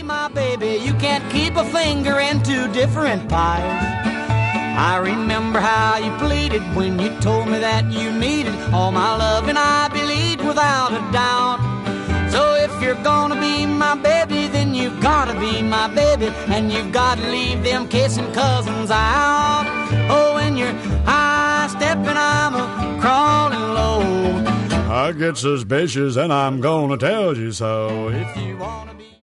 my baby, you can't keep a finger in two different pies. I remember how you pleaded when you told me that you needed all my love, and I believed without a doubt. So if you're gonna be my baby, then you've gotta be my baby, and you've gotta leave them kissing cousins out. Oh, when you're high-stepping, I'm a-crawling low. I get suspicious and I'm gonna tell you so. If you wanna